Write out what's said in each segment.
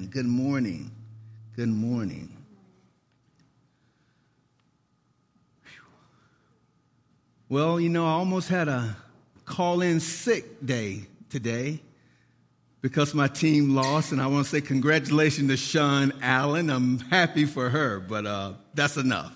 Good morning. Good morning. Well, I almost had a call-in sick day today because my team lost, and I want to say congratulations to Sean Allen. I'm happy for her, but that's enough.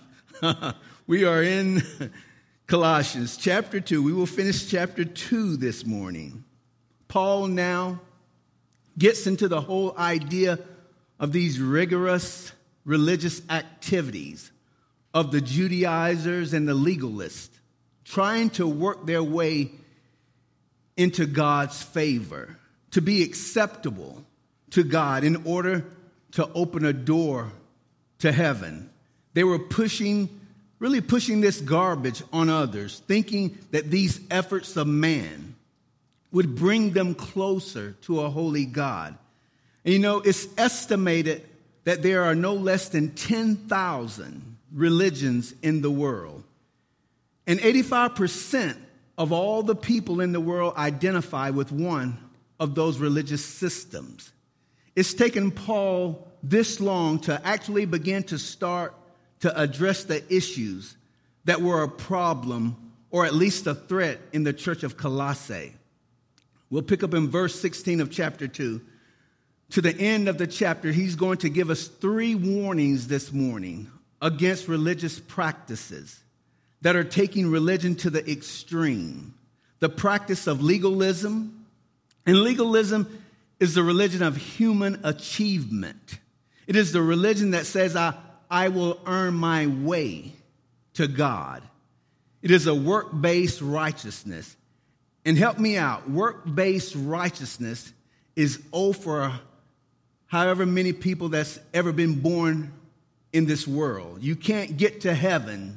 We are in Colossians chapter 2. We will finish chapter 2 this morning. Paul now gets into the whole idea of these rigorous religious activities of the Judaizers and the legalists, trying to work their way into God's favor, to be acceptable to God in order to open a door to heaven. They were really pushing this garbage on others, thinking that these efforts of man would bring them closer to a holy God. And it's estimated that there are no less than 10,000 religions in the world. And 85% of all the people in the world identify with one of those religious systems. It's taken Paul this long to actually begin to start to address the issues that were a problem or at least a threat in the church of Colossae. We'll pick up in verse 16 of chapter 2. To the end of the chapter, he's going to give us 3 warnings this morning against religious practices that are taking religion to the extreme. The practice of legalism. And legalism is the religion of human achievement. It is the religion that says, I will earn my way to God. It is a work-based righteousness. And help me out, work-based righteousness is for however many people that's ever been born in this world. You can't get to heaven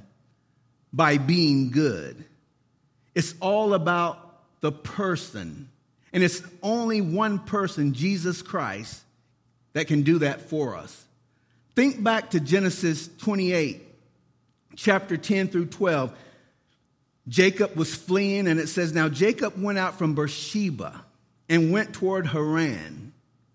by being good. It's all about the person. And it's only one person, Jesus Christ, that can do that for us. Think back to Genesis 28, chapter 10 through 12. Jacob was fleeing, and it says, now Jacob went out from Beersheba and went toward Haran.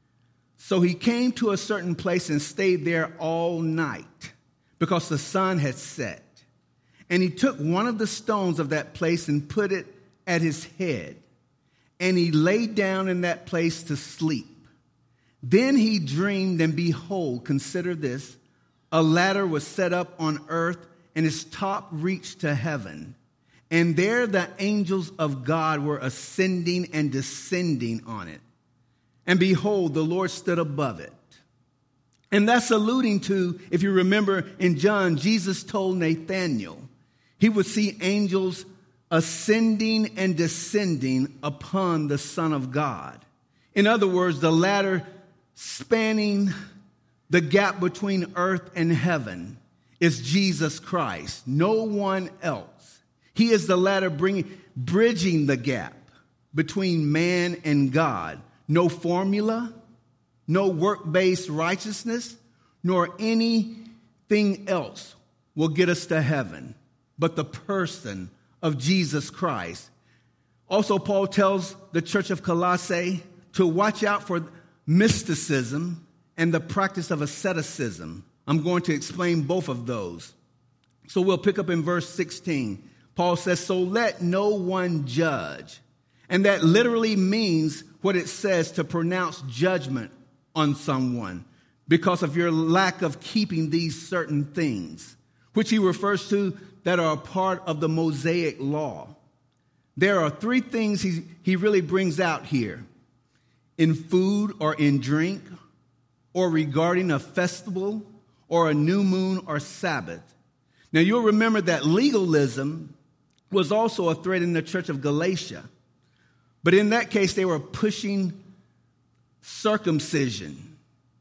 So he came to a certain place and stayed there all night because the sun had set. And he took one of the stones of that place and put it at his head. And he lay down in that place to sleep. Then he dreamed, and behold, consider this, a ladder was set up on earth, and its top reached to heaven. And there the angels of God were ascending and descending on it. And behold, the Lord stood above it. And that's alluding to, if you remember in John, Jesus told Nathanael he would see angels ascending and descending upon the Son of God. In other words, the ladder spanning the gap between earth and heaven is Jesus Christ, no one else. He is the ladder bridging the gap between man and God. No formula, no work-based righteousness, nor anything else will get us to heaven, but the person of Jesus Christ. Also, Paul tells the church of Colossae to watch out for mysticism and the practice of asceticism. I'm going to explain both of those. So we'll pick up in verse 16. Paul says, so let no one judge. And that literally means what it says, to pronounce judgment on someone because of your lack of keeping these certain things, which he refers to that are a part of the Mosaic law. There are 3 things he really brings out here: in food or in drink, or regarding a festival or a new moon or Sabbath. Now you'll remember that legalism was also a threat in the church of Galatia. But in that case, they were pushing circumcision.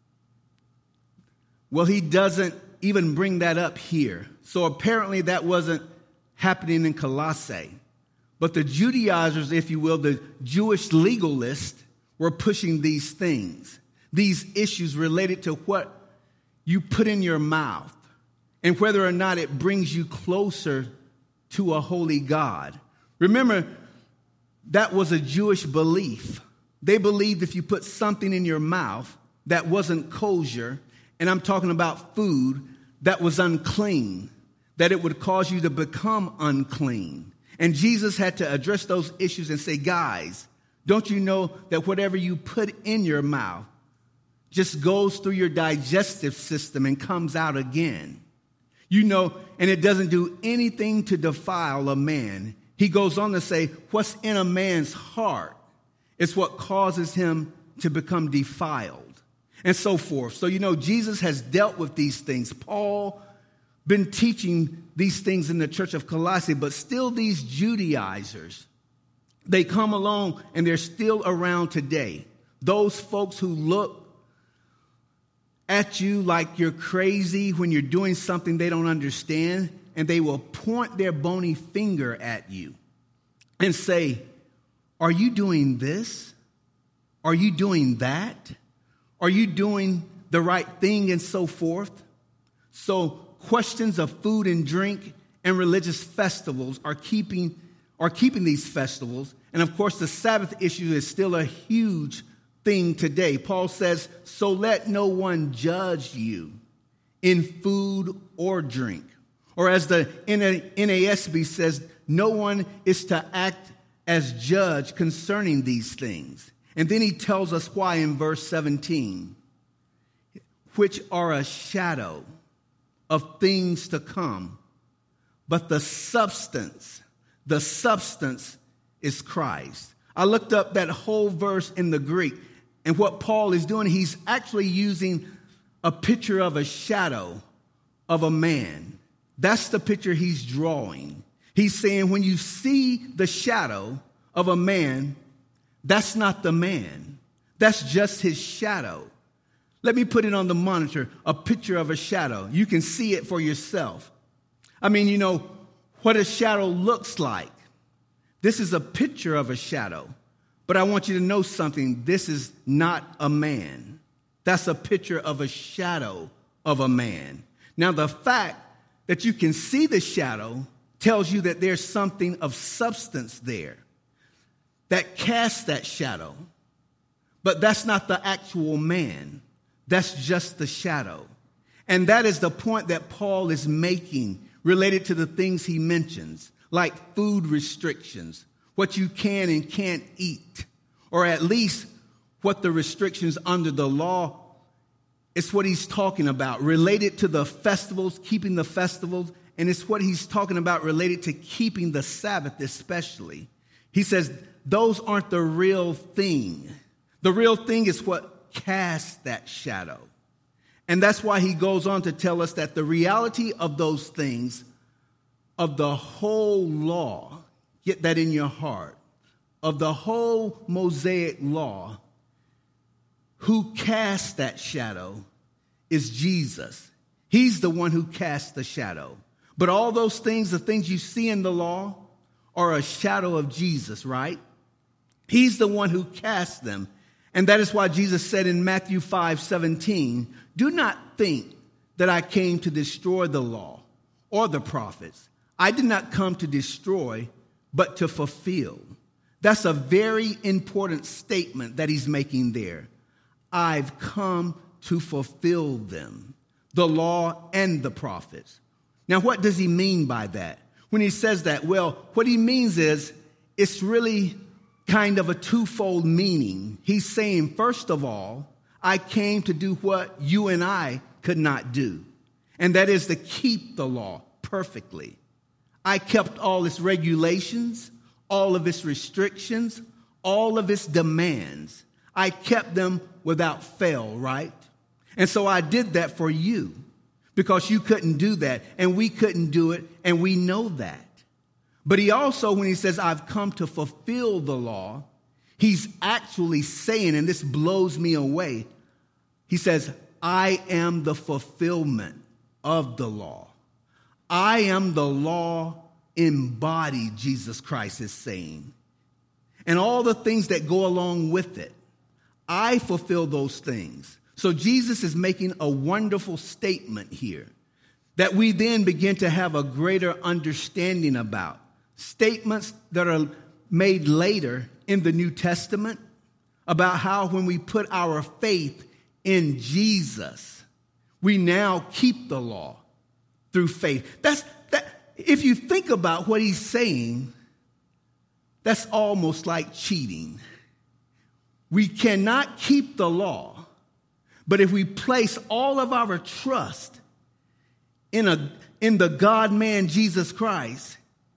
Well, he doesn't even bring that up here. So apparently that wasn't happening in Colossae. But the Judaizers, if you will, the Jewish legalists, were pushing these things, these issues related to what you put in your mouth and whether or not it brings you closer to a holy God. Remember, that was a Jewish belief. They believed if you put something in your mouth, that wasn't kosher, and I'm talking about food that was unclean, that it would cause you to become unclean. And Jesus had to address those issues and say, guys, don't you know that whatever you put in your mouth just goes through your digestive system and comes out again? You know, and it doesn't do anything to defile a man. He goes on to say, what's in a man's heart is what causes him to become defiled, and so forth. So, you know, Jesus has dealt with these things. Paul been teaching these things in the church of Colossae, but still these Judaizers, they come along and they're still around today. Those folks who look at you like you're crazy when you're doing something they don't understand, and they will point their bony finger at you and say, are you doing this? Are you doing that? Are you doing the right thing, and so forth? So questions of food and drink and religious festivals are keeping these festivals. And of course, the Sabbath issue is still a huge thing today. Paul says, so let no one judge you in food or drink. Or as the NASB says, no one is to act as judge concerning these things. And then he tells us why in verse 17, which are a shadow of things to come, but the substance is Christ. I looked up that whole verse in the Greek, and what Paul is doing, he's actually using a picture of a shadow of a man. That's the picture he's drawing. He's saying when you see the shadow of a man, that's not the man. That's just his shadow. Let me put it on the monitor, a picture of a shadow. You can see it for yourself. I mean, you know what a shadow looks like. This is a picture of a shadow. But I want you to know something. This is not a man. That's a picture of a shadow of a man. Now, the fact that you can see the shadow tells you that there's something of substance there that casts that shadow. But that's not the actual man. That's just the shadow. And that is the point that Paul is making related to the things he mentions, like food restrictions, what you can and can't eat, or at least what the restrictions under the law is what he's talking about, related to the festivals, keeping the festivals, and it's what he's talking about related to keeping the Sabbath especially. He says those aren't the real thing. The real thing is what casts that shadow. And that's why he goes on to tell us that the reality of those things, of the whole law, get that in your heart, of the whole Mosaic law, who casts that shadow is Jesus. He's the one who casts the shadow. But all those things, the things you see in the law, are a shadow of Jesus, right? He's the one who casts them. And that is why Jesus said in Matthew 5:17, do not think that I came to destroy the law or the prophets. I did not come to destroy, but to fulfill. That's a very important statement that he's making there. I've come to fulfill them, the law and the prophets. Now, what does he mean by that? When he says that, well, what he means is it's really kind of a twofold meaning. He's saying, first of all, I came to do what you and I could not do, and that is to keep the law perfectly. I kept all its regulations, all of its restrictions, all of its demands. I kept them without fail, right? And so I did that for you because you couldn't do that and we couldn't do it, and we know that. But he also, when he says, I've come to fulfill the law, he's actually saying, and this blows me away, he says, I am the fulfillment of the law. I am the law embodied, Jesus Christ is saying. And all the things that go along with it, I fulfill those things. So Jesus is making a wonderful statement here that we then begin to have a greater understanding about. Statements that are made later in the New Testament about how when we put our faith in Jesus, we now keep the law through faith. If you think about what he's saying, that's almost like cheating. We cannot keep the law, but if we place all of our trust in the God-man Jesus Christ,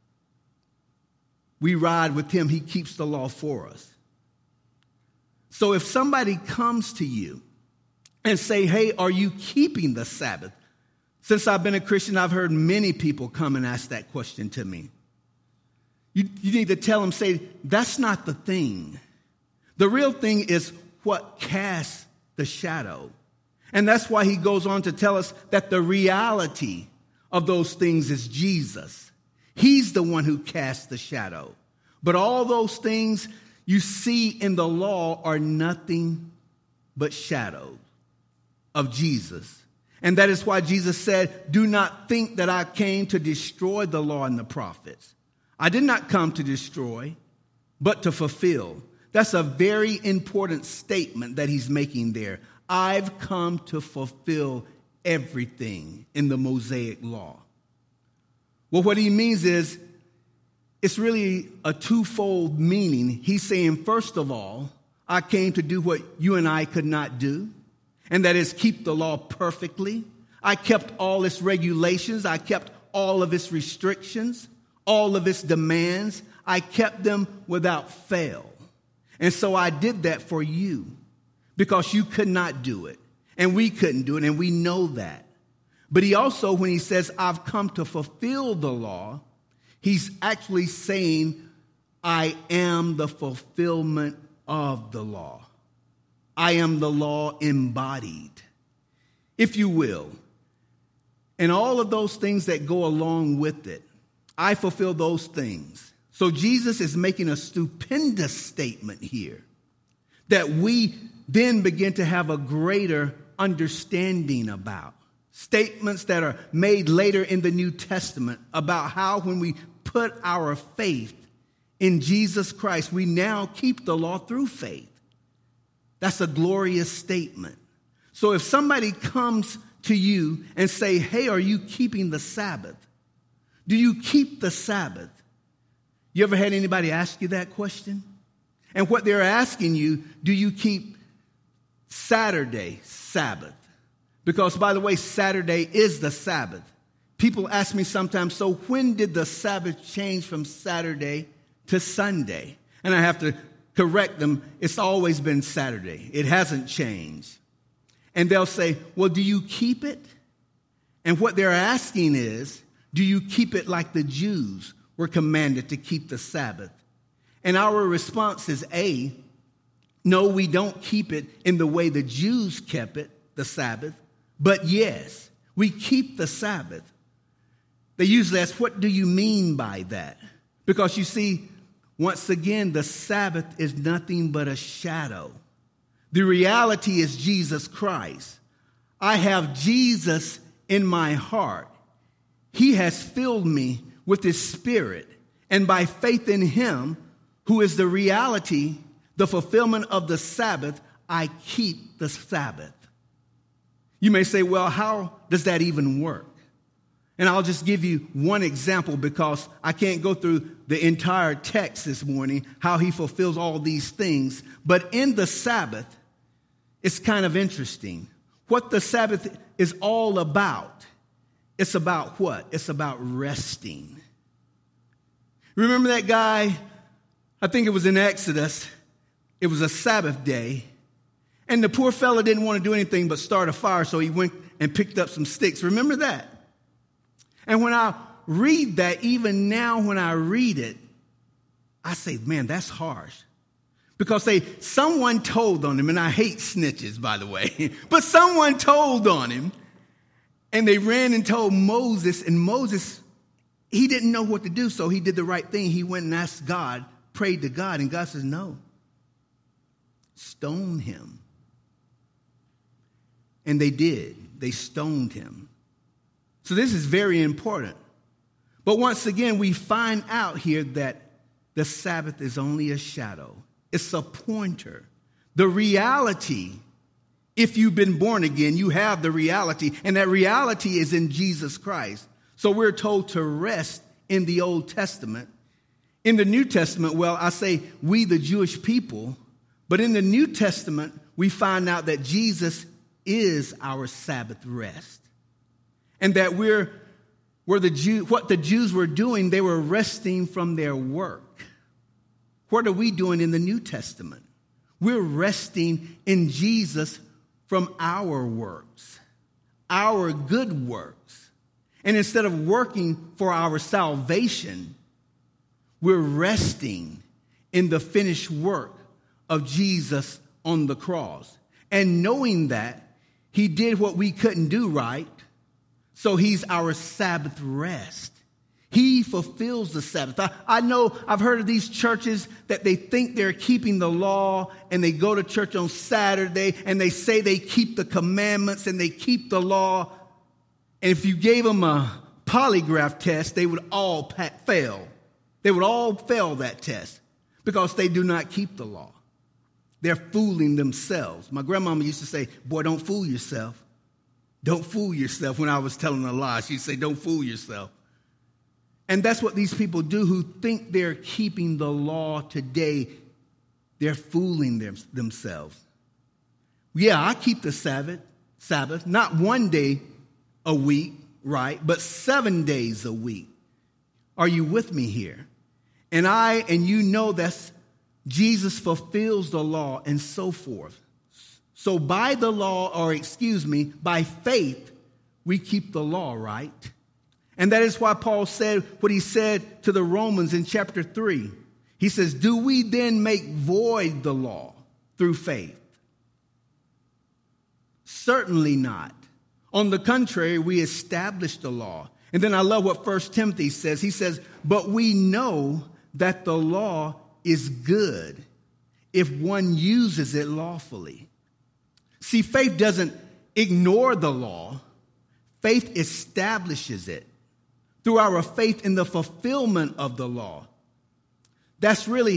we ride with him. He keeps the law for us. So if somebody comes to you and say, hey, are you keeping the Sabbath? Since I've been a Christian, I've heard many people come and ask that question to me. You need to tell them, say, that's not the thing. The real thing is what casts the shadow. And that's why he goes on to tell us that the reality of those things is Jesus. He's the one who casts the shadow. But all those things you see in the law are nothing but shadows of Jesus. And that is why Jesus said, do not think that I came to destroy the law and the prophets. I did not come to destroy, but to fulfill. That's a very important statement that he's making there. I've come to fulfill everything in the Mosaic law. Well, what he means is, it's really a twofold meaning. He's saying, first of all, I came to do what you and I could not do, and that is keep the law perfectly. I kept all its regulations. I kept all of its restrictions, all of its demands. I kept them without fail. And so I did that for you because you could not do it, and we couldn't do it, and we know that. But he also, when he says, I've come to fulfill the law, he's actually saying, I am the fulfillment of the law. I am the law embodied, if you will. And all of those things that go along with it, I fulfill those things. So Jesus is making a stupendous statement here that we then begin to have a greater understanding about. Statements that are made later in the New Testament about how when we put our faith in Jesus Christ, we now keep the law through faith. That's a glorious statement. So if somebody comes to you and say, hey, are you keeping the Sabbath? Do you keep the Sabbath? You ever had anybody ask you that question? And what they're asking you, do you keep Saturday Sabbath? Because, by the way, Saturday is the Sabbath. People ask me sometimes, so when did the Sabbath change from Saturday to Sunday? And I have to correct them. It's always been Saturday. It hasn't changed. And they'll say, well, do you keep it? And what they're asking is, do you keep it like the Jews were commanded to keep the Sabbath? And our response is A, no, we don't keep it in the way the Jews kept it, the Sabbath. But yes, we keep the Sabbath. They usually ask, what do you mean by that? Because you see, once again, the Sabbath is nothing but a shadow. The reality is Jesus Christ. I have Jesus in my heart. He has filled me with his Spirit. And by faith in him, who is the reality, the fulfillment of the Sabbath, I keep the Sabbath. You may say, well, how does that even work? And I'll just give you one example because I can't go through the entire text this morning, how he fulfills all these things. But in the Sabbath, it's kind of interesting. What the Sabbath is all about, it's about what? It's about resting. Remember that guy? I think it was in Exodus. It was a Sabbath day. And the poor fella didn't want to do anything but start a fire, so he went and picked up some sticks. Remember that? And when I read that, even now when I read it, I say, man, that's harsh. Because someone told on him, and I hate snitches, by the way, but someone told on him, and they ran and told Moses, and Moses, he didn't know what to do, so he did the right thing. He went and asked God, prayed to God, and God says, no, stone him. And they did. They stoned him. So this is very important. But once again, we find out here that the Sabbath is only a shadow. It's a pointer. The reality If you've been born again, you have the reality, and that reality is in Jesus Christ. So we're told to rest in the Old Testament. In the New Testament, well, I say we, the Jewish people, but in the New Testament, we find out that Jesus is our Sabbath rest. And that what the Jews were doing, they were resting from their work. What are we doing in the New Testament? We're resting in Jesus from our works, our good works. And instead of working for our salvation, we're resting in the finished work of Jesus on the cross. And knowing that he did what we couldn't do, right? So he's our Sabbath rest. He fulfills the Sabbath. I know I've heard of these churches that they think they're keeping the law, and they go to church on Saturday and they say they keep the commandments and they keep the law. And if you gave them a polygraph test, they would all fail. They would all fail that test because they do not keep the law. They're fooling themselves. My grandmama used to say, boy, don't fool yourself. Don't fool yourself. When I was telling a lie, she'd say, don't fool yourself. And that's what these people do who think they're keeping the law today. They're fooling themselves. Yeah, I keep the Sabbath, not one day a week, right? But 7 days a week. Are you with me here? And you know that Jesus fulfills the law and so forth. So by the law, by faith, we keep the law, right? And that is why Paul said what he said to the Romans in chapter 3. He says, do we then make void the law through faith? Certainly not. On the contrary, we establish the law. And then I love what 1 Timothy says. He says, but we know that the law is good if one uses it lawfully. See, faith doesn't ignore the law. Faith establishes it through our faith in the fulfillment of the law. That's really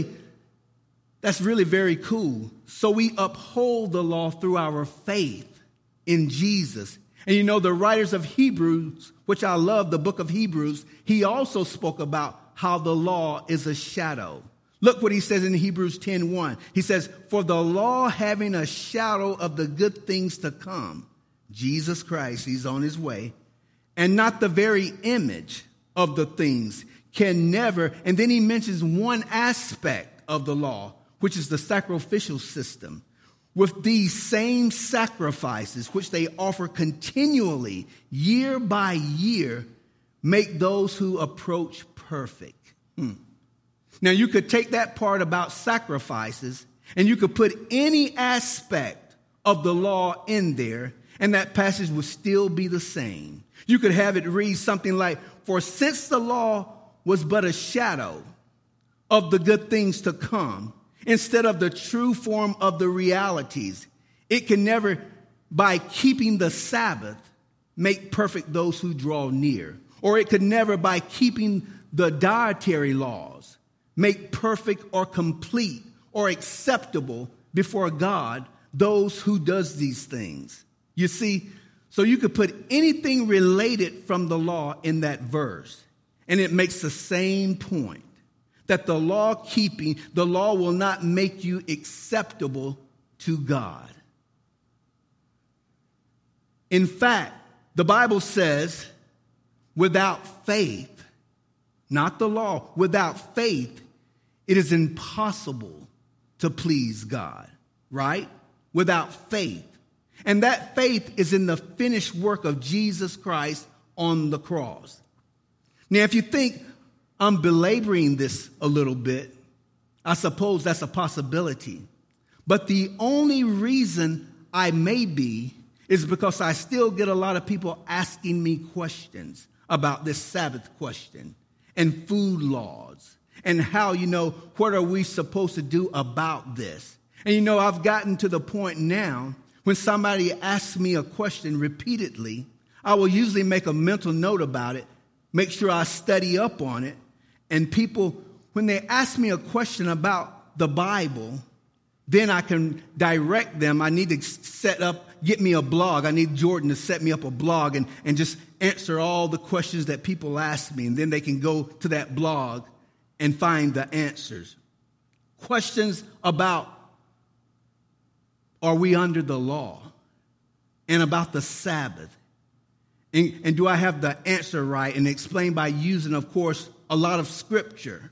very cool. So we uphold the law through our faith in Jesus. And you know, the writers of Hebrews, which I love, the book of Hebrews, he also spoke about how the law is a shadow. Look what he says in Hebrews 10:1. He says, for the law having a shadow of the good things to come, Jesus Christ, he's on his way, and not the very image of the things, can never, and then he mentions one aspect of the law, which is the sacrificial system. With these same sacrifices, which they offer continually, year by year, make those who approach perfect. Now, you could take that part about sacrifices, and you could put any aspect of the law in there, and that passage would still be the same. You could have it read something like, for since the law was but a shadow of the good things to come, instead of the true form of the realities, it can never, by keeping the Sabbath, make perfect those who draw near. Or it could never, by keeping the dietary laws, make perfect or complete or acceptable before God those who does these things. You see, so you could put anything related from the law in that verse, and it makes the same point, that the law will not make you acceptable to God. In fact, the Bible says, without faith, not the law, without faith, it is impossible to please God, right? Without faith. And that faith is in the finished work of Jesus Christ on the cross. Now, if you think I'm belaboring this a little bit, I suppose that's a possibility. But the only reason I may be is because I still get a lot of people asking me questions about this Sabbath question and food laws and how, what are we supposed to do about this? And, I've gotten to the point now when somebody asks me a question repeatedly, I will usually make a mental note about it, make sure I study up on it. And people, when they ask me a question about the Bible, then I can direct them. I need to get me a blog. I need Jordan to set me up a blog and just answer all the questions that people ask me. And then they can go to that blog and find the answers. Questions about, are we under the law? And about the Sabbath. And do I have the answer right? And explain by using, of course, a lot of scripture.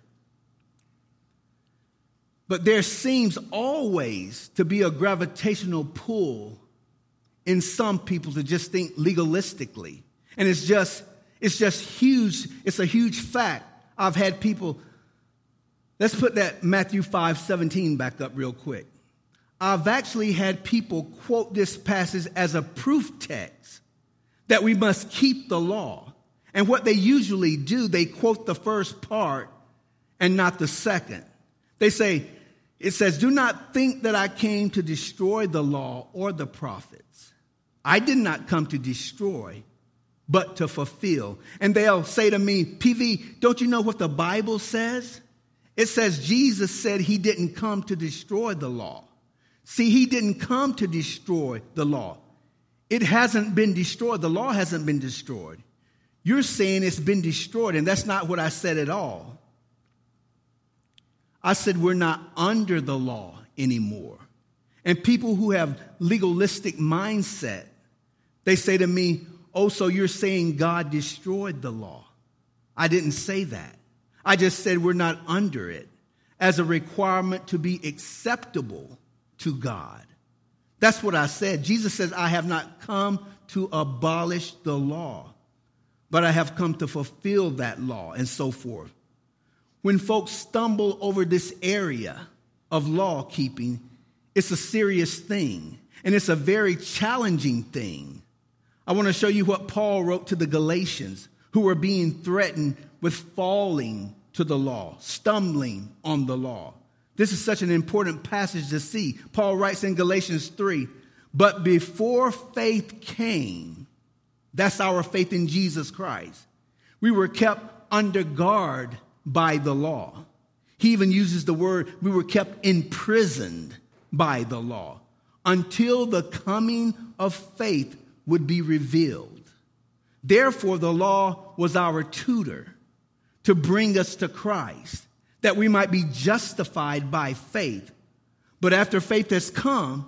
But there seems always to be a gravitational pull in some people to just think legalistically. And it's just huge. It's a huge fact. I've had people, let's put that Matthew 5:17 back up real quick. I've actually had people quote this passage as a proof text that we must keep the law. And what they usually do, they quote the first part and not the second. They say, it says, do not think that I came to destroy the law or the prophets. I did not come to destroy, but to fulfill. And they'll say to me, PV, don't you know what the Bible says? It says Jesus said he didn't come to destroy the law. See, he didn't come to destroy the law. It hasn't been destroyed. The law hasn't been destroyed. You're saying it's been destroyed, and that's not what I said at all. I said we're not under the law anymore. And people who have legalistic mindset, they say to me, oh, so you're saying God destroyed the law. I didn't say that. I just said we're not under it as a requirement to be acceptable to God. That's what I said. Jesus says, I have not come to abolish the law, but I have come to fulfill that law, and so forth. When folks stumble over this area of law keeping, it's a serious thing, and it's a very challenging thing. I want to show you what Paul wrote to the Galatians, who were being threatened with falling to the law, stumbling on the law. This is such an important passage to see. Paul writes in Galatians 3, but before faith came, that's our faith in Jesus Christ, we were kept under guard by the law. He even uses the word, we were kept imprisoned by the law until the coming of faith would be revealed. Therefore, the law was our tutor to bring us to Christ, that we might be justified by faith. But after faith has come,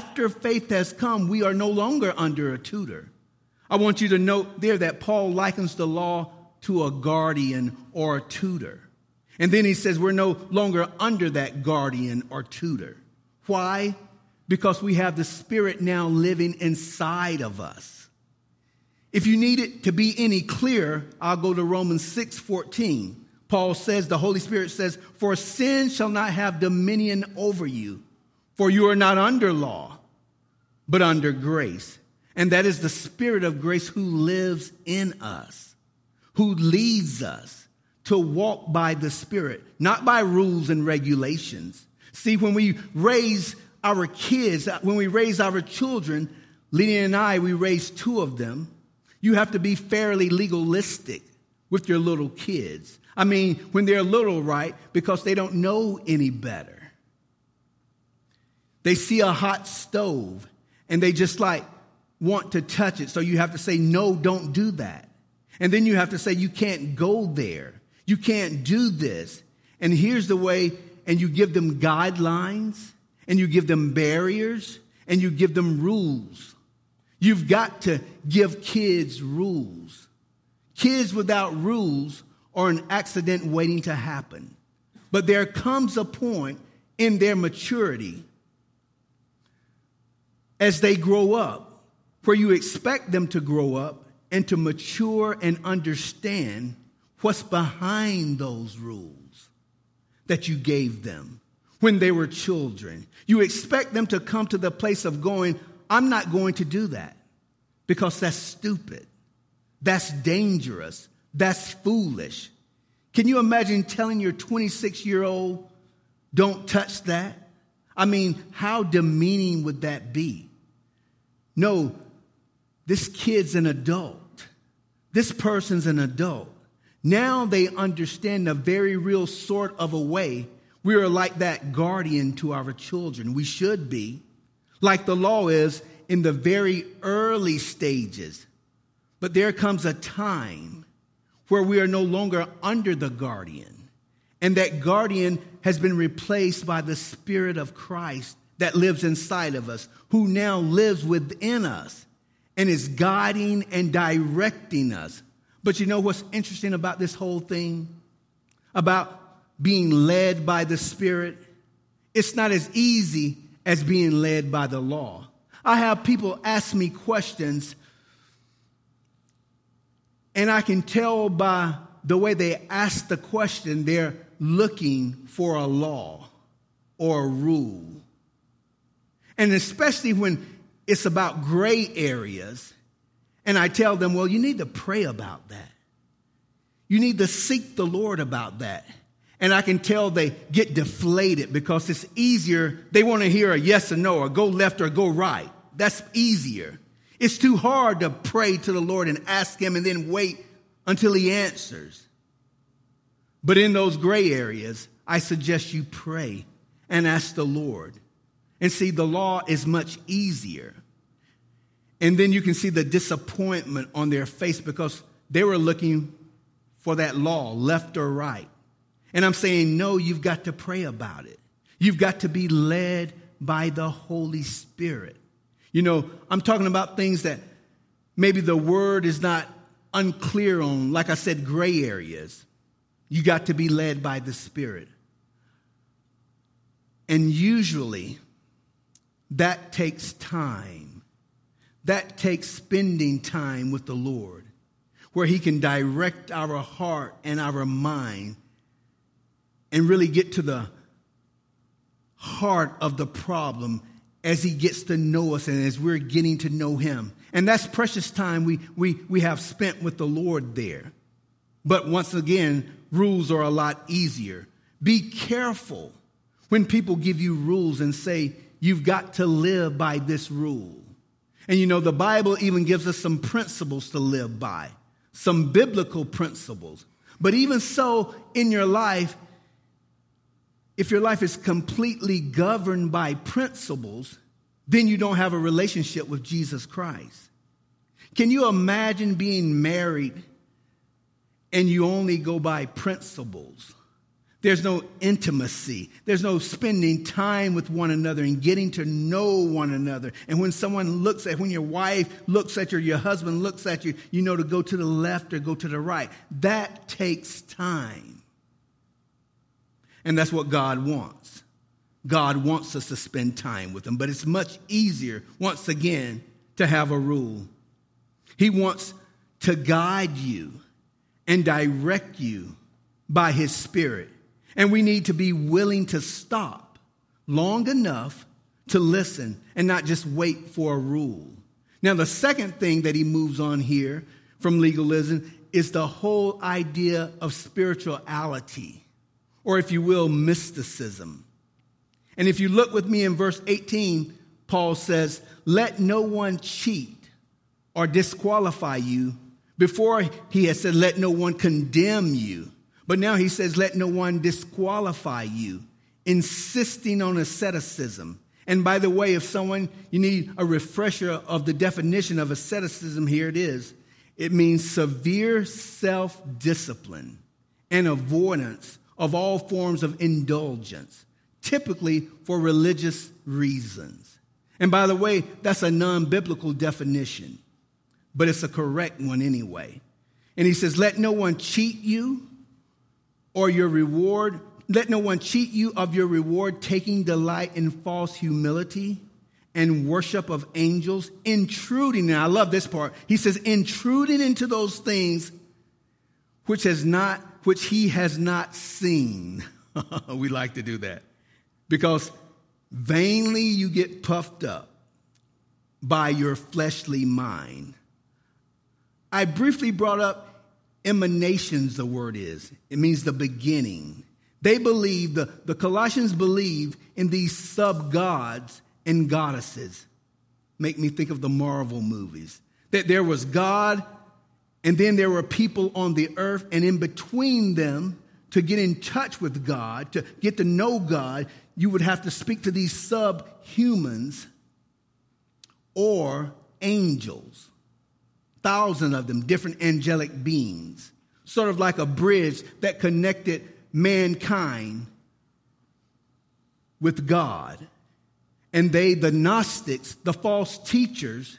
we are no longer under a tutor. I want you to note there that Paul likens the law to a guardian or a tutor. And then he says we're no longer under that guardian or tutor. Why? Because we have the Spirit now living inside of us. If you need it to be any clearer, I'll go to Romans 6:14. Paul says, the Holy Spirit says, for sin shall not have dominion over you, for you are not under law, but under grace. And that is the Spirit of grace who lives in us, who leads us to walk by the Spirit, not by rules and regulations. See, when we raise our kids, when we raise our children, Lydia and I, we raised 2 of them. You have to be fairly legalistic with your little kids. I mean, when they're little, right? Because they don't know any better. They see a hot stove and they just want to touch it. So you have to say, no, don't do that. And then you have to say, you can't go there. You can't do this. And here's the way, and you give them guidelines, and you give them barriers, and you give them rules. You've got to give kids rules. Kids without rules are an accident waiting to happen. But there comes a point in their maturity as they grow up where you expect them to grow up and to mature and understand what's behind those rules that you gave them when they were children. You expect them to come to the place of going, I'm not going to do that because that's stupid. That's dangerous. That's foolish. Can you imagine telling your 26-year-old, don't touch that? I mean, how demeaning would that be? No, this kid's an adult. This person's an adult. Now they understand a very real sort of a way We are like that guardian to our children. We should be, like the law is in the very early stages. But there comes a time where we are no longer under the guardian, and that guardian has been replaced by the Spirit of Christ that lives inside of us, who now lives within us and is guiding and directing us. But you know what's interesting about this whole thing? About being led by the Spirit? It's not as easy as being led by the law. I have people ask me questions, and I can tell by the way they ask the question, they're looking for a law or a rule. And especially when it's about gray areas, and I tell them, well, you need to pray about that. You need to seek the Lord about that. And I can tell they get deflated because it's easier. They want to hear a yes or no, or go left or go right. That's easier. It's too hard to pray to the Lord and ask him and then wait until he answers. But in those gray areas, I suggest you pray and ask the Lord. And see, the law is much easier. And then you can see the disappointment on their face because they were looking for that law, left or right. And I'm saying, no, you've got to pray about it. You've got to be led by the Holy Spirit. You know, I'm talking about things that maybe the word is not unclear on, like I said, gray areas. You got to be led by the Spirit. And usually that takes time. That takes spending time with the Lord, where he can direct our heart and our mind and really get to the heart of the problem as he gets to know us and as we're getting to know him. And that's precious time we have spent with the Lord there. But once again, rules are a lot easier. Be careful when people give you rules and say, you've got to live by this rule. And you know, the Bible even gives us some principles to live by, some biblical principles. But even so, in your life, if your life is completely governed by principles, then you don't have a relationship with Jesus Christ. Can you imagine being married and you only go by principles? There's no intimacy. There's no spending time with one another and getting to know one another. And when your wife looks at you, or your husband looks at you, you know to go to the left or go to the right. That takes time. And that's what God wants. God wants us to spend time with him. But it's much easier, once again, to have a rule. He wants to guide you and direct you by his Spirit. And we need to be willing to stop long enough to listen and not just wait for a rule. Now, the second thing that he moves on here from legalism is the whole idea of spirituality, or if you will, mysticism. And if you look with me in verse 18, Paul says, let no one cheat or disqualify you. Before he had said, let no one condemn you. But now he says, let no one disqualify you, insisting on asceticism. And by the way, if you need a refresher of the definition of asceticism, here it is. It means severe self-discipline and avoidance of all forms of indulgence, typically for religious reasons. And by the way, that's a non-biblical definition, but it's a correct one anyway. And he says, let no one cheat you or your reward. Let no one cheat you of your reward, taking delight in false humility and worship of angels, intruding, and I love this part. He says, intruding into those things which he has not seen. We like to do that because vainly you get puffed up by your fleshly mind. I briefly brought up emanations, the word is. It means the beginning. They believe, the Colossians believe in these sub-gods and goddesses. Make me think of the Marvel movies. That there was God, and then there were people on the earth, and in between them, to get in touch with God, to get to know God, you would have to speak to these subhumans or angels. Thousands of them, different angelic beings. Sort of like a bridge that connected mankind with God. And they, the Gnostics, the false teachers,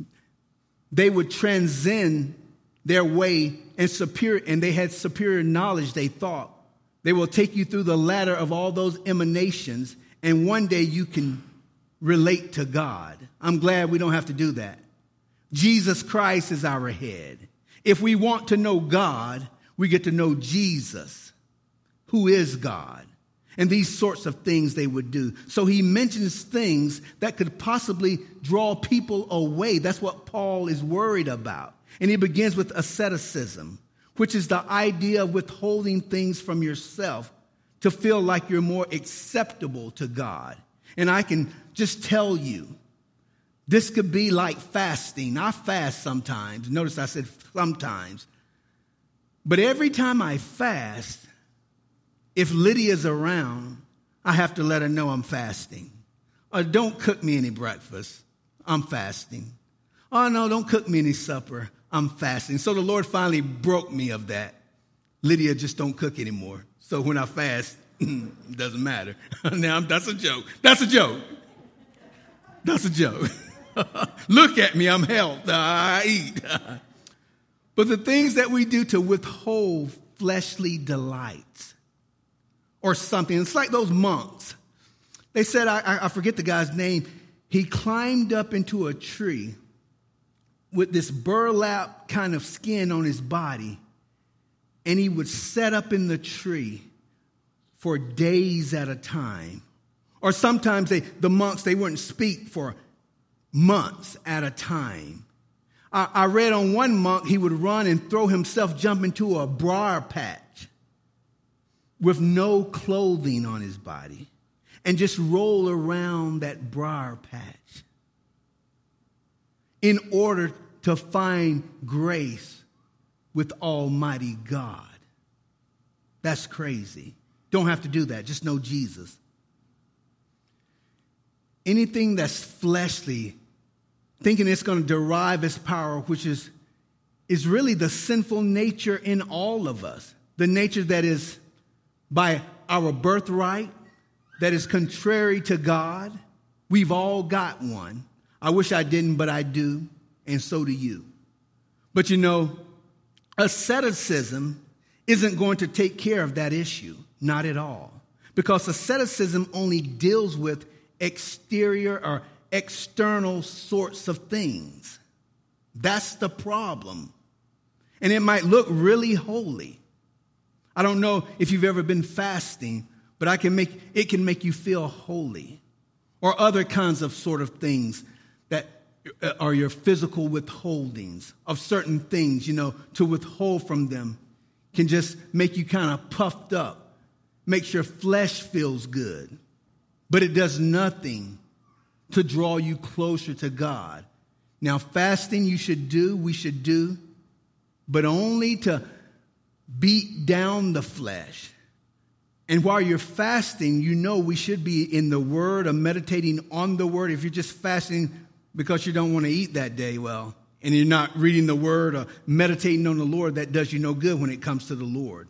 they would transcend their way and they had superior knowledge, they thought. They will take you through the ladder of all those emanations, and one day you can relate to God. I'm glad we don't have to do that. Jesus Christ is our head. If we want to know God, we get to know Jesus, who is God. And these sorts of things they would do. So he mentions things that could possibly draw people away. That's what Paul is worried about. And he begins with asceticism, which is the idea of withholding things from yourself to feel like you're more acceptable to God. And I can just tell you, this could be like fasting. I fast sometimes. Notice I said sometimes. But every time I fast, if Lydia's around, I have to let her know I'm fasting. Or don't cook me any breakfast. I'm fasting. Oh, no, don't cook me any supper. I'm fasting. So the Lord finally broke me of that. Lydia just don't cook anymore. So when I fast, it doesn't matter. Now, that's a joke. That's a joke. That's a joke. Look at me. I'm healthy. I eat. But the things that we do to withhold fleshly delights or something, it's like those monks. They said, I forget the guy's name. He climbed up into a tree with this burlap kind of skin on his body, and he would set up in the tree for days at a time. Or sometimes the monks, they wouldn't speak for months at a time. I read on one monk, he would run and throw himself, jump into a briar patch with no clothing on his body and just roll around that briar patch in order to find grace with Almighty God. That's crazy. Don't have to do that. Just know Jesus. Anything that's fleshly, thinking it's going to derive its power, which is really the sinful nature in all of us. The nature that is by our birthright, that is contrary to God. We've all got one. I wish I didn't, but I do, and so do you. But you know, asceticism isn't going to take care of that issue. Not at all. Because asceticism only deals with exterior or external sorts of things. That's the problem. And it might look really holy. I don't know if you've ever been fasting, but it can make you feel holy. Or other kinds of sort of things that are your physical withholdings of certain things, to withhold from them can just make you kind of puffed up, makes your flesh feels good. But it does nothing to draw you closer to God. Now, fasting we should do, but only to beat down the flesh. And while you're fasting, we should be in the Word or meditating on the Word. If you're just fasting because you don't want to eat that day, and you're not reading the Word or meditating on the Lord, that does you no good when it comes to the Lord.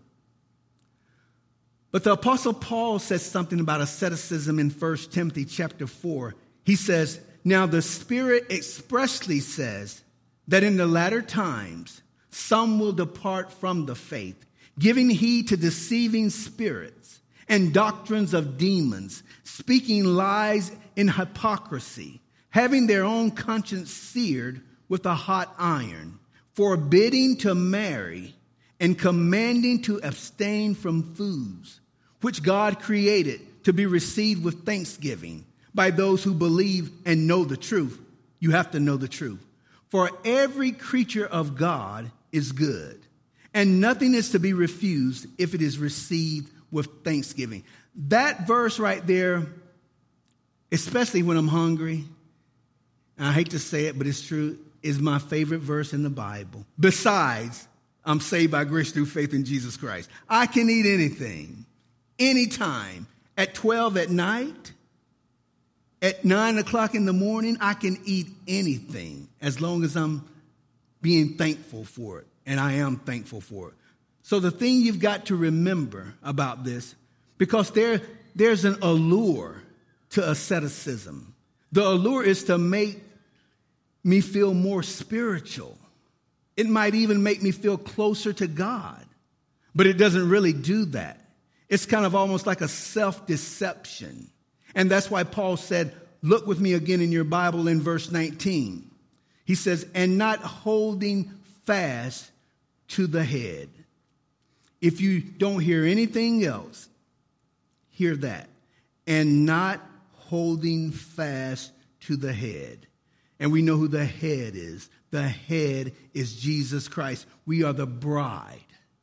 But the Apostle Paul says something about asceticism in 1 Timothy chapter 4. He says, now the Spirit expressly says that in the latter times, some will depart from the faith, giving heed to deceiving spirits and doctrines of demons, speaking lies in hypocrisy, having their own conscience seared with a hot iron, forbidding to marry and commanding to abstain from foods, which God created to be received with thanksgiving by those who believe and know the truth. You have to know the truth. For every creature of God is good, and nothing is to be refused if it is received with thanksgiving. That verse right there, especially when I'm hungry, and I hate to say it, but it's true, is my favorite verse in the Bible. Besides I'm saved by grace through faith in Jesus Christ. I can eat anything, anytime. At 12 at night, at 9 o'clock in the morning, I can eat anything as long as I'm being thankful for it. And I am thankful for it. So the thing you've got to remember about this, because there's an allure to asceticism. The allure is to make me feel more spiritual. It might even make me feel closer to God, but it doesn't really do that. It's kind of almost like a self-deception. And that's why Paul said, look with me again in your Bible in verse 19. He says, and not holding fast to the head. If you don't hear anything else, hear that. And not holding fast to the head. And we know who the head is. The head is Jesus Christ. We are the bride.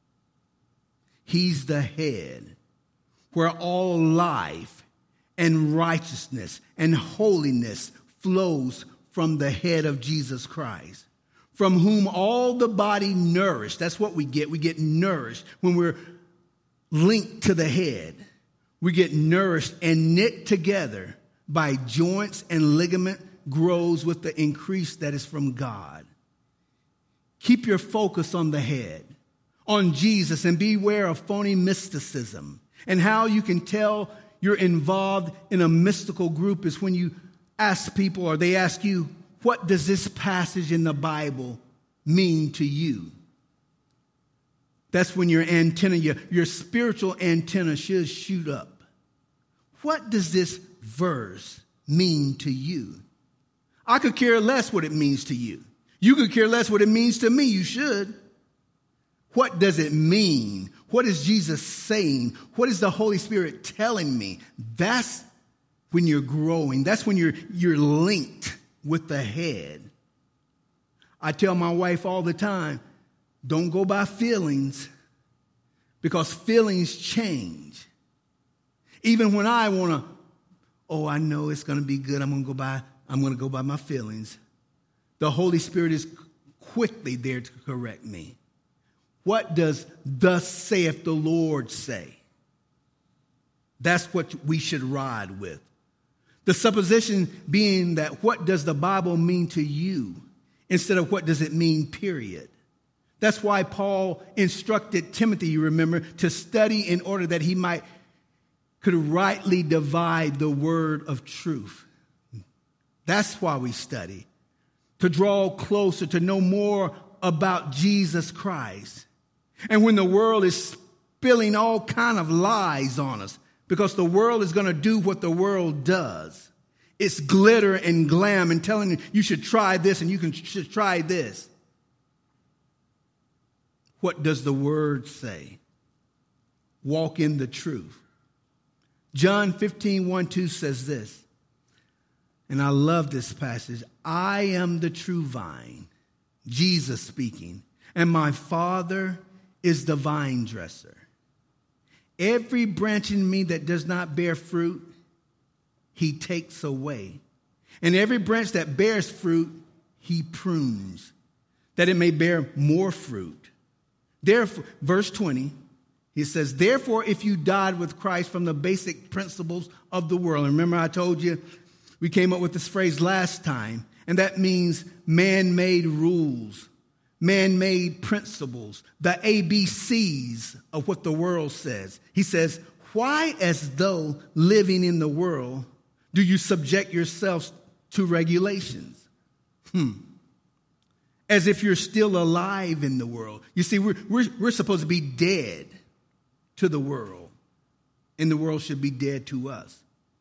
He's the head, where all life and righteousness and holiness flows from the head of Jesus Christ, from whom all the body nourished. That's what we get. We get nourished when we're linked to the head. We get nourished and knit together by joints and ligament, grows with the increase that is from God. Keep your focus on the head, on Jesus, and beware of phony mysticism. And how you can tell you're involved in a mystical group is when you ask people, or they ask you, what does this passage in the Bible mean to you? That's when your antenna, your spiritual antenna should shoot up. What does this verse mean to you? I could care less what it means to you. You could care less what it means to me. You should. What does it mean? What is Jesus saying? What is the Holy Spirit telling me? That's when you're growing. That's when you're linked with the head. I tell my wife all the time, don't go by feelings, because feelings change. Even when I want to, I know it's going to be good. I'm going to go by my feelings. The Holy Spirit is quickly there to correct me. What does thus saith the Lord say? That's what we should ride with. The supposition being that what does the Bible mean to you instead of what does it mean, period. That's why Paul instructed Timothy, you remember, to study in order that he could rightly divide the word of truth. That's why we study, to draw closer, to know more about Jesus Christ. And when the world is spilling all kind of lies on us, because the world is going to do what the world does. It's glitter and glam and telling you should try this and should try this. What does the word say? Walk in the truth. John 15:1-2 says this, and I love this passage. I am the true vine, Jesus speaking, and my Father is the vine dresser. Every branch in me that does not bear fruit, he takes away. And every branch that bears fruit, he prunes, that it may bear more fruit. Therefore, verse 20, he says, therefore, if you died with Christ from the basic principles of the world. And remember, I told you, we came up with this phrase last time, and that means man-made rules, man-made principles, the ABCs of what the world says. He says, why, as though living in the world, do you subject yourselves to regulations? As if you're still alive in the world. You see, we're supposed to be dead to the world, and the world should be dead to us.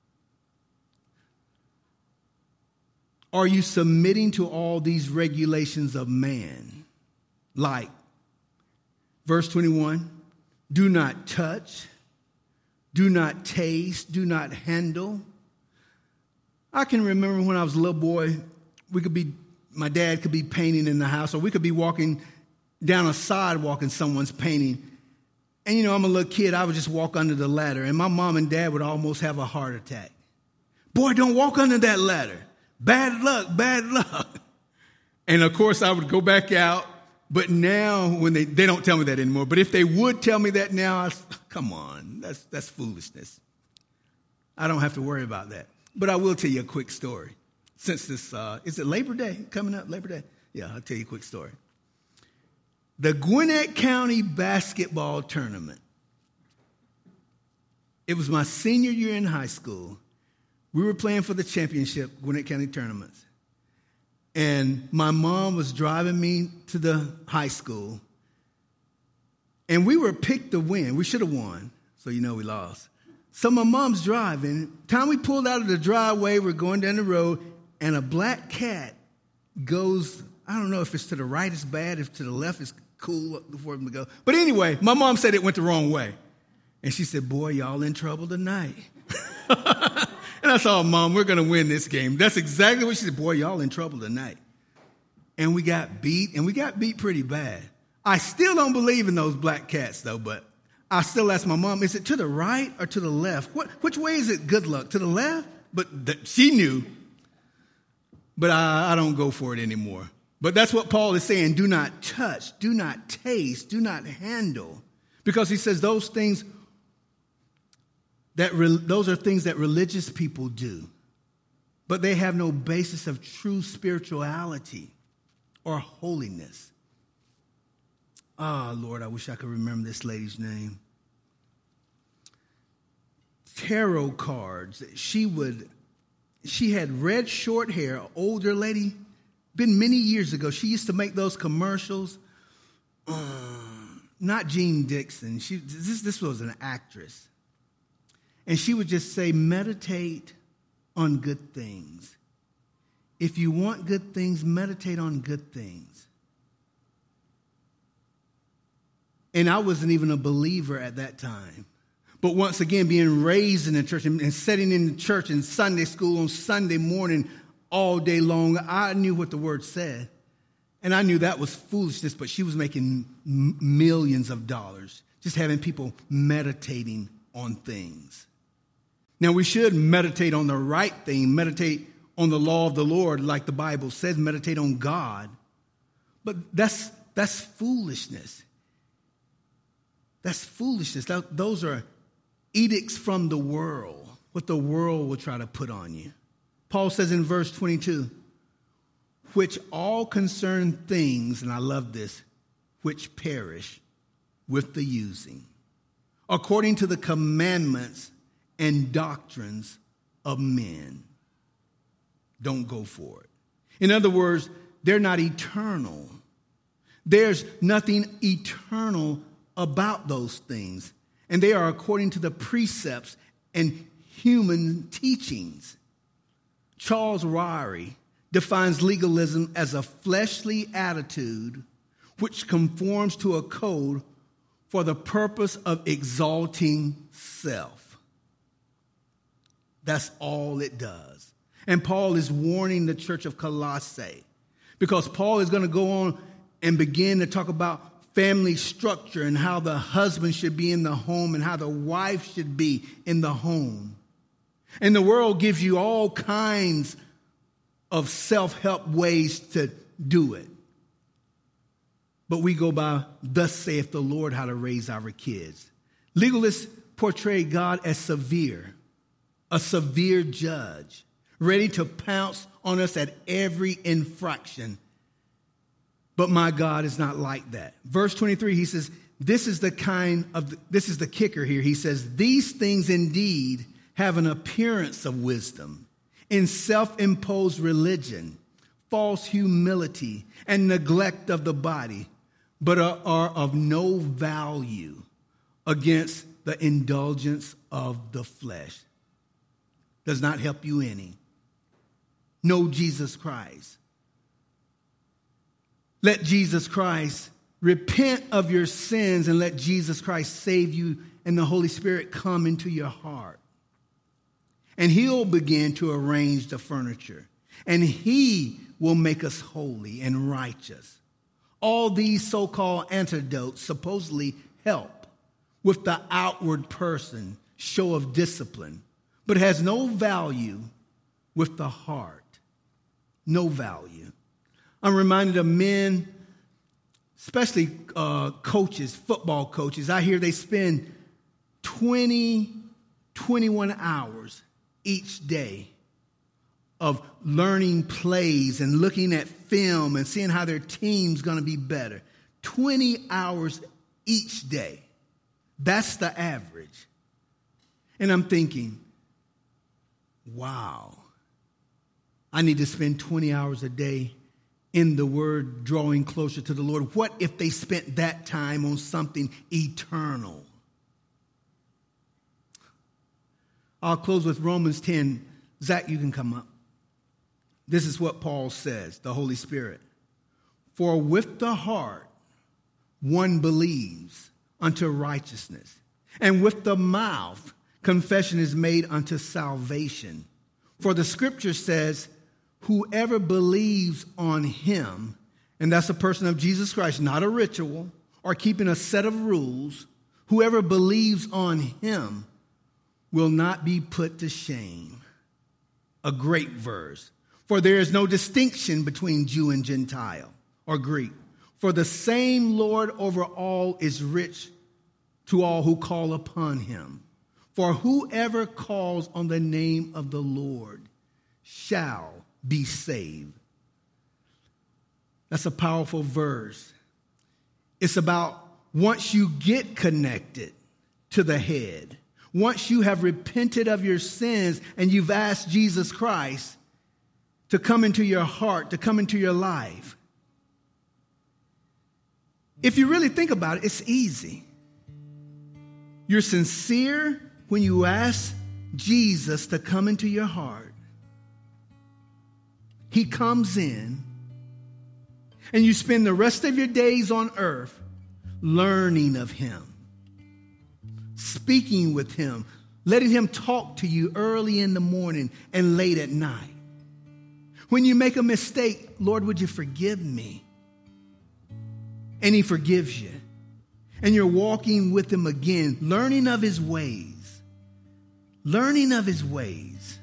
Are you submitting to all these regulations of man? Like, verse 21, do not touch, do not taste, do not handle. I can remember when I was a little boy, my dad could be painting in the house, or we could be walking down a sidewalk and someone's painting. And, I'm a little kid, I would just walk under the ladder, and my mom and dad would almost have a heart attack. Boy, don't walk under that ladder. Bad luck, bad luck. And, of course, I would go back out, But now, when they don't tell me that anymore. But if they would tell me that now, come on, that's foolishness. I don't have to worry about that. But I will tell you a quick story. Since this, is it Labor Day coming up? Labor Day? Yeah, I'll tell you a quick story. The Gwinnett County basketball tournament. It was my senior year in high school. We were playing for the championship, Gwinnett County tournaments. And my mom was driving me to the high school. And we were picked to win. We should have won, so you know we lost. So my mom's driving. Time we pulled out of the driveway, we're going down the road, and a black cat goes, I don't know if it's to the right is bad, if to the left is cool for him to go. But anyway, my mom said it went the wrong way. And she said, boy, y'all in trouble tonight. And I said, Mom, we're going to win this game. That's exactly what she said. Boy, y'all in trouble tonight. And we got beat, and we got beat pretty bad. I still don't believe in those black cats, though, but I still ask my mom, is it to the right or to the left? Which way is it good luck? To the left? But she knew. But I don't go for it anymore. But that's what Paul is saying. Do not touch, do not taste, do not handle. Because he says those are things that religious people do. But they have no basis of true spirituality or holiness. Lord, I wish I could remember this lady's name. Tarot cards. She had red short hair, an older lady. Been many years ago. She used to make those commercials. Not Jean Dixon. This was an actress. And she would just say, meditate on good things. If you want good things, meditate on good things. And I wasn't even a believer at that time. But once again, being raised in the church and sitting in the church in Sunday school on Sunday morning all day long, I knew what the word said. And I knew that was foolishness, but she was making millions of dollars just having people meditating on things. Now, we should meditate on the right thing, meditate on the law of the Lord, like the Bible says, meditate on God. But that's foolishness. That's foolishness. Those are edicts from the world, what the world will try to put on you. Paul says in verse 22, which all concern things, and I love this, which perish with the using, according to the commandments and doctrines of men. Don't go for it. In other words, they're not eternal. There's nothing eternal about those things. And they are according to the precepts and human teachings. Charles Ryrie defines legalism as a fleshly attitude which conforms to a code for the purpose of exalting self. That's all it does. And Paul is warning the church of Colossae because Paul is going to go on and begin to talk about family structure and how the husband should be in the home and how the wife should be in the home. And the world gives you all kinds of self-help ways to do it. But we go by, thus saith the Lord, how to raise our kids. Legalists portray God as severe, a severe judge, ready to pounce on us at every infraction. But my God is not like that. Verse 23, he says, this is the kicker here. He says, these things indeed have an appearance of wisdom in self-imposed religion, false humility, and neglect of the body, but are of no value against the indulgence of the flesh. Does not help you any. Know Jesus Christ. Let Jesus Christ repent of your sins and let Jesus Christ save you and the Holy Spirit come into your heart. And he'll begin to arrange the furniture. And he will make us holy and righteous. All these so-called antidotes supposedly help with the outward person, show of discipline, but has no value with the heart. No value. I'm reminded of men especially coaches, football coaches, I hear they spend 20, 21 hours each day of learning plays and looking at film and seeing how their team's going to be better. 20 hours each day. That's the average. And I'm thinking, wow, I need to spend 20 hours a day in the Word, drawing closer to the Lord. What if they spent that time on something eternal? I'll close with Romans 10. Zach, you can come up. This is what Paul says, the Holy Spirit. For with the heart one believes unto righteousness, and with the mouth confession is made unto salvation. For the scripture says, whoever believes on him, and that's a person of Jesus Christ, not a ritual or keeping a set of rules, whoever believes on him will not be put to shame. A great verse. For there is no distinction between Jew and Gentile or Greek. For the same Lord over all is rich to all who call upon him. For whoever calls on the name of the Lord shall be saved. That's a powerful verse. It's about once you get connected to the head, once you have repented of your sins and you've asked Jesus Christ to come into your heart, to come into your life. If you really think about it, it's easy. You're sincere when you ask Jesus to come into your heart. He comes in, and you spend the rest of your days on earth learning of him, speaking with him, letting him talk to you early in the morning and late at night. When you make a mistake, Lord, would you forgive me? And he forgives you. And you're walking with him again, learning of his ways. Learning of his ways.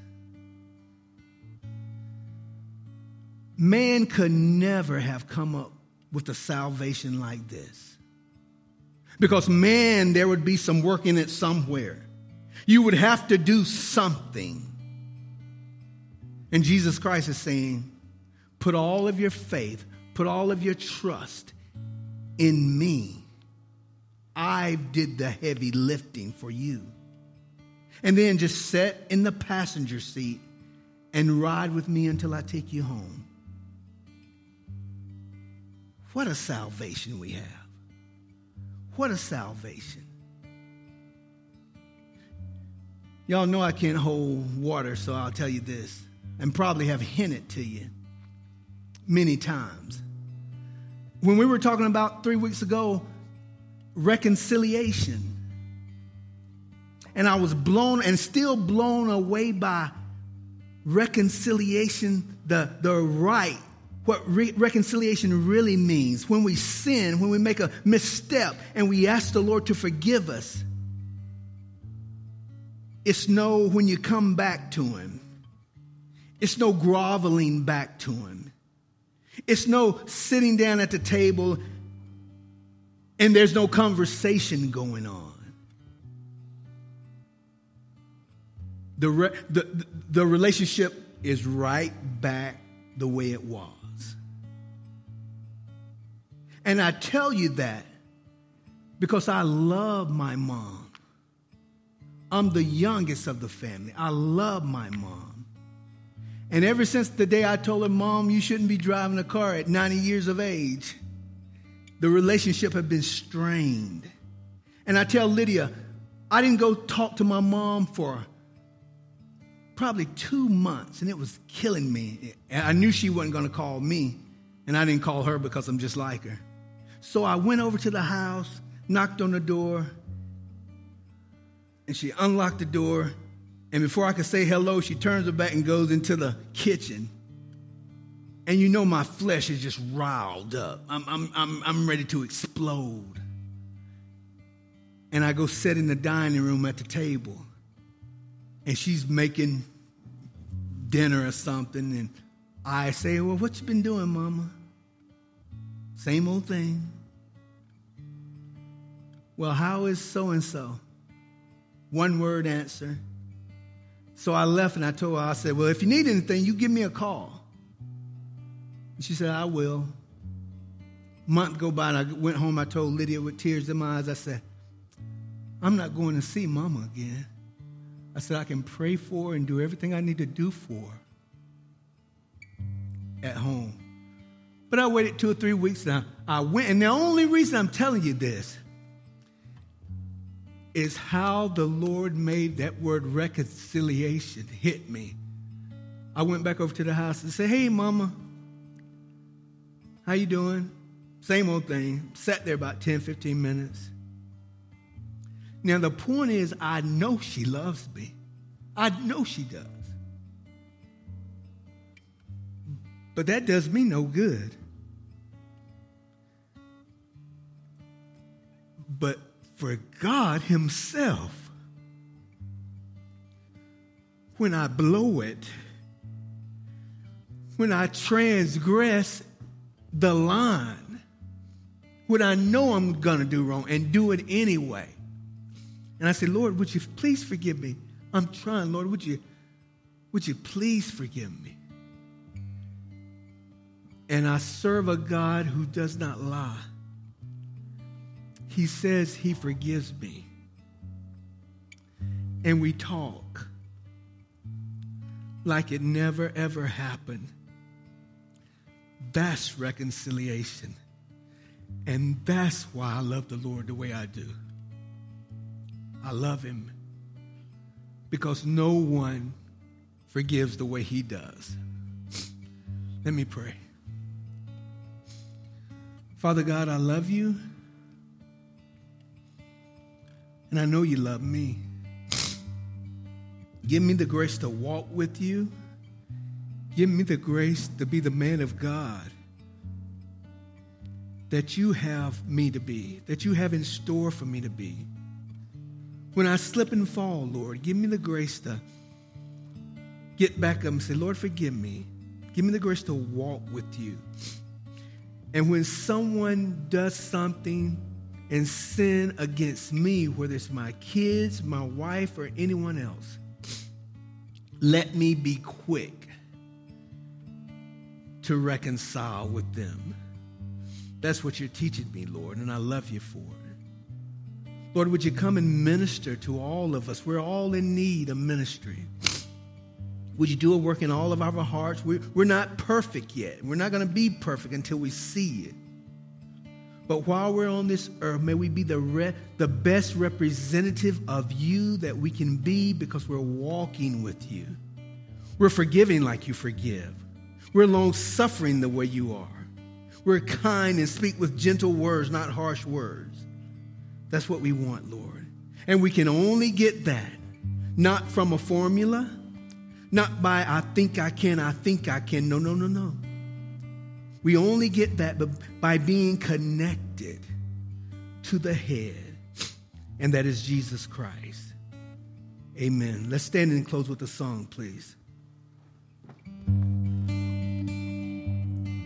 Man could never have come up with a salvation like this. Because man, there would be some work in it somewhere. You would have to do something. And Jesus Christ is saying, put all of your faith, put all of your trust in me. I did the heavy lifting for you. And then just sit in the passenger seat and ride with me until I take you home. What a salvation we have. What a salvation. Y'all know I can't hold water, so I'll tell you this, and probably have hinted to you many times. When we were talking about 3 weeks ago, reconciliation, and I was blown and still blown away by reconciliation, the right, what reconciliation really means. When we sin, when we make a misstep and we ask the Lord to forgive us, it's no when you come back to him. It's no groveling back to him. It's no sitting down at the table and there's no conversation going on. The relationship is right back the way it was. And I tell you that because I love my mom. I'm the youngest of the family. I love my mom. And ever since the day I told her, Mom, you shouldn't be driving a car at 90 years of age, the relationship had been strained. And I tell Lydia, I didn't go talk to my mom for probably 2 months, and it was killing me. And I knew she wasn't going to call me, and I didn't call her because I'm just like her. So I went over to the house, knocked on the door, and she unlocked the door. And before I could say hello, she turns her back and goes into the kitchen. And you know my flesh is just riled up. I'm ready to explode. And I go sit in the dining room at the table. And she's making dinner or something. And I say, well, what you been doing, Mama? Same old thing. Well, how is so-and-so? One word answer. So I left and I told her, I said, well, if you need anything, you give me a call. And she said, I will. Month go by and I went home. I told Lydia with tears in my eyes, I said, I'm not going to see Mama again. I said, I can pray for her and do everything I need to do for her at home. But I waited 2 or 3 weeks now. I went, and the only reason I'm telling you this is how the Lord made that word reconciliation hit me. I went back over to the house and said, hey, Mama, how you doing? Same old thing. Sat there about 10, 15 minutes. Now, the point is, I know she loves me. I know she does. But that does me no good. But for God himself, when I blow it, when I transgress the line, when I know I'm going to do wrong and do it anyway. And I say, Lord, would you please forgive me? I'm trying, Lord, would you please forgive me? And I serve a God who does not lie. He says he forgives me. And we talk like it never, ever happened. That's reconciliation. And that's why I love the Lord the way I do. I love him because no one forgives the way he does. Let me pray. Father God, I love you. And I know you love me. Give me the grace to walk with you. Give me the grace to be the man of God that you have me to be, that you have in store for me to be. When I slip and fall, Lord, give me the grace to get back up and say, Lord, forgive me. Give me the grace to walk with you. And when someone does something and sin against me, whether it's my kids, my wife, or anyone else, let me be quick to reconcile with them. That's what you're teaching me, Lord, and I love you for it. Lord, would you come and minister to all of us? We're all in need of ministry. Would you do a work in all of our hearts? We're not perfect yet. We're not going to be perfect until we see it. But while we're on this earth, may we be the best representative of you that we can be because we're walking with you. We're forgiving like you forgive. We're long-suffering the way you are. We're kind and speak with gentle words, not harsh words. That's what we want, Lord. And we can only get that, not from a formula, not by I think I can. No. We only get that by being connected to the head, and that is Jesus Christ. Amen. Let's stand and close with a song, please.